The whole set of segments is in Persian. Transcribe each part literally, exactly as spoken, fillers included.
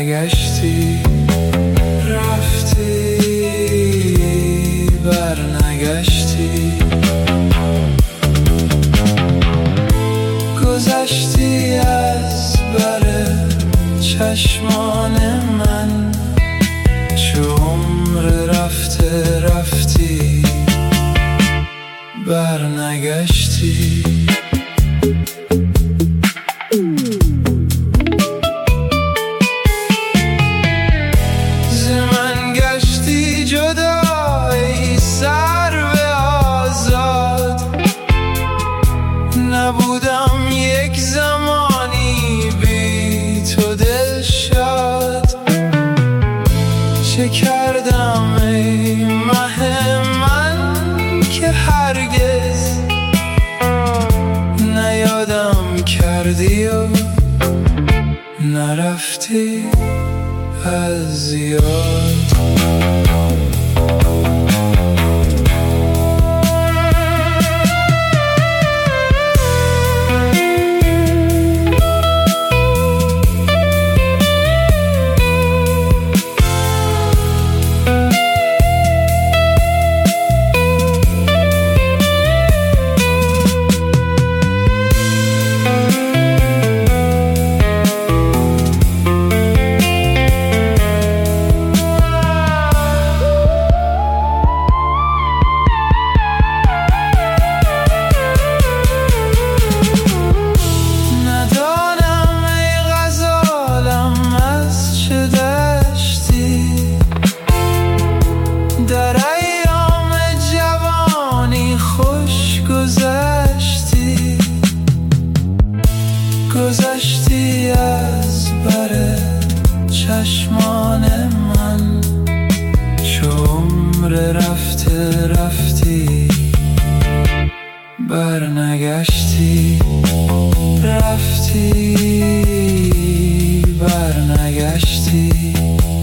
برنگشتی، رفتی برنگشتی، گذشتی از بر چشمان من، چو عمر رفته رفتی برنگشتی. نبودم یک زمانی بی تو دلشاد، چه کردم ای مه من که هرگز نیادم کردی و نرفتی از یاد. در ایام جوانی خوش گذشتی، گذشتی از بر چشمان من، چو عمر رفته رفتی برنگشتی، رفتی برنگشتی،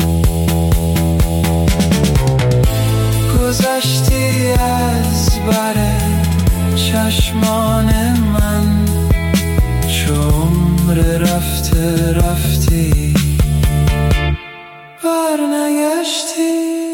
گذشتی از بر چشمان من، چو عمر رفته رفتی برنگشتی.